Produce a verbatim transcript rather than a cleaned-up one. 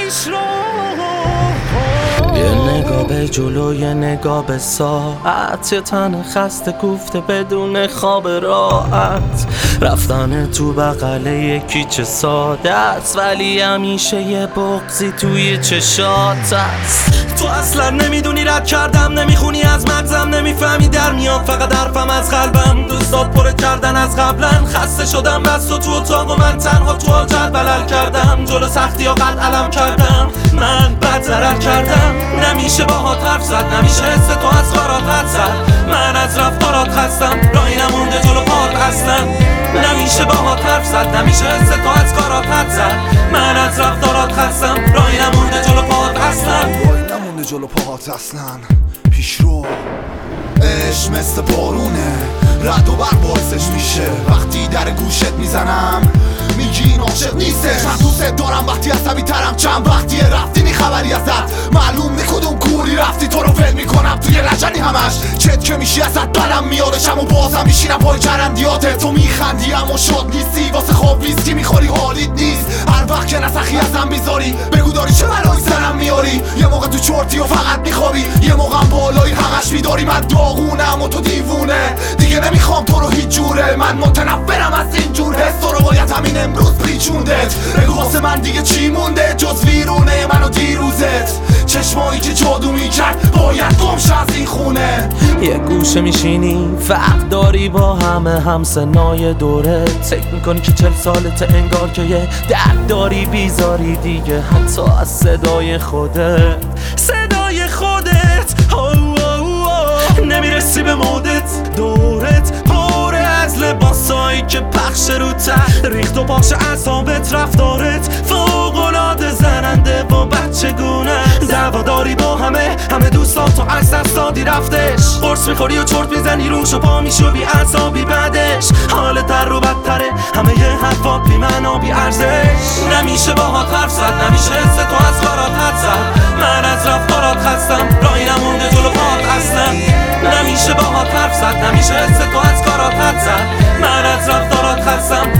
پیش رو. یه نگاه به جلو یه نگاه به ساعت، یه تن خسته کوفته بدون خواب راحت، رفتن تو بغل یکی چه ساده است، ولی همیشه یه بغضی توی چشات است. تو اصلا نمیدونی رد کردم، نمیخونی از مغزم، نمیفهمی در میاد فقط حرفم از قلبم. دوستات پر کردن از قبلا، خسته شدم بس تو تو اتاق و من تنها تو حاجت بلل کردم. جلو سختی ها قد علم کردم، من بد ضرر کردم. نمیشه باهات حرف زد، نمیشه حس تو از کارات رد زد. من از رفتارات خستم، راهی نمونده جلو پات اصلا. نمیشه باهات حرف زد، نمیشه حس تو از کارات رد زد. من از رفتارات خستم، راهی نمونده جلو پات اصلا. راهی نمونده جلو پات اصلا. پیش رو عشق مثل بارونه، رد و بر باعثش میشه. وقتی در گوشت میزنم میگی این عاشق نیستش. من دوست دارم وقتی عصبی ترم، چند وقتیه رفتی نی خبری ازت. معلوم نی کدوم گوری رفتی، تو رو ول میکنم توی لجنی همش. چت که میشی ازت بدم میادشم و بازم میشینم پای چرندیاتت. تو میخندی اما شاد نیستی، واسه خواب ویسکی میخوری حالیت نیست. هر وقت که نسخی ازم میذاری بگو داری چه بلایی سرم میاری. یه موقع تو چرتی و فقط میخوابی، یه موقع بالایی همش میداری. من داغونم و تو دیوونه، دیگه نمیخوام تو رو هیچ جوره. من متنفرم از این جور حس، تو رو باید همین امروز پیچوندت. بگو واسه من دیگه چی مونده جز ویرونه من و دیروزت. چشمایی که جادو میکرد باید گمشه از این خونه. یه گوشه میشینی فرق داری با همه همسنای دورت. فکر میکنی که چل سالت، انگار که یه درد داری بیزاری دیگه حتی از صدای خودت. صدای خودت نمیرسی به مودت. دورت پاره از لباسایی که پخش رو ته، ریخت و پاش اعصابت. رفتارت فوق‌العاده زننده و بچگونه. دعواداری با همه همه دوستان تو از دست دادی رفتش. قرص میخوری و چرت میزنی روش و پا میشو بی اعصابی بعدش. حالت در رو بدتره، همه یه حرفات بی معنا بی ارزش. نمیشه باهات حرف زد، نمیشه حس تو از کارات حد زد. من از رفتارات خستم، راهی نمونده جلو پات اصلا. نمیشه باهات حرف زد، نمیشه حس تو از کارات حد زد. من از رفتارات خستم،